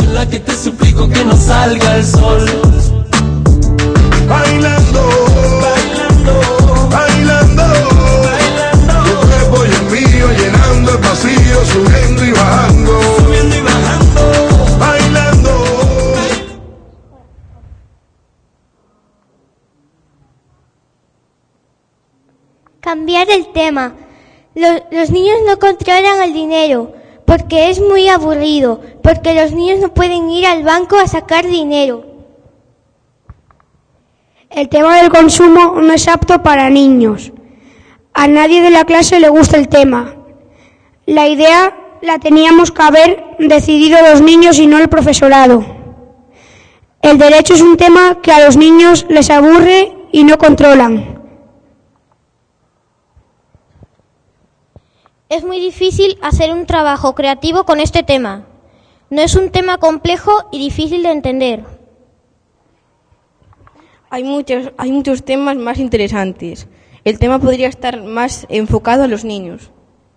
la que te suplico que no salga el sol. Bailando, bailando, bailando, bailando. Tu cuerpo y el mío llenando el vacío, subiendo y bajando, Subiendo y bajando. bailando. Cambiar el tema. Los niños no controlan el dinero porque es muy aburrido, porque los niños no pueden ir al banco a sacar dinero. El tema del consumo no es apto para niños. A nadie de la clase le gusta el tema. La idea la teníamos que haber decidido los niños y no el profesorado. El derecho es un tema que a los niños les aburre y no controlan. Es muy difícil hacer un trabajo creativo con este tema. No es un tema complejo y difícil de entender. Hay muchos temas más interesantes. El tema podría estar más enfocado a los niños.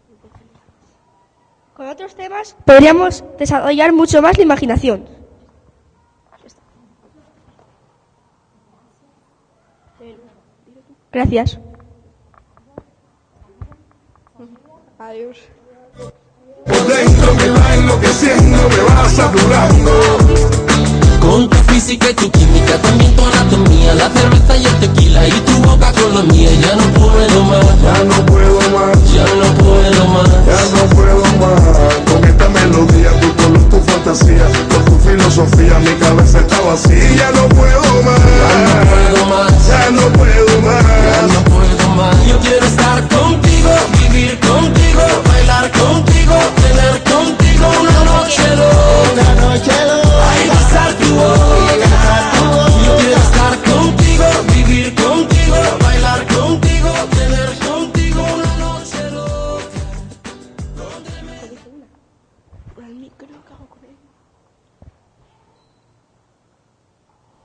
Con otros temas podríamos desarrollar mucho más la imaginación. Gracias. Adiós. Por dentro me va enloqueciendo, me va saturando. Con tu física y tu química, también tu anatomía, la cerveza y el tequila y tu boca con la mía. Ya no puedo más, Ya no puedo más, ya no puedo más. ya no puedo más. Con esta melodía, tu color, tu fantasía, con tu filosofía, mi cabeza está vacía. Ya no puedo más, Ya no puedo más, ya no puedo más. ya no puedo más. Yo quiero estar contigo, vivir contigo, bailar contigo, tener contigo una noche loca. Ay, besar tu boca. Yo quiero estar contigo, vivir contigo, bailar contigo, tener contigo una noche loca.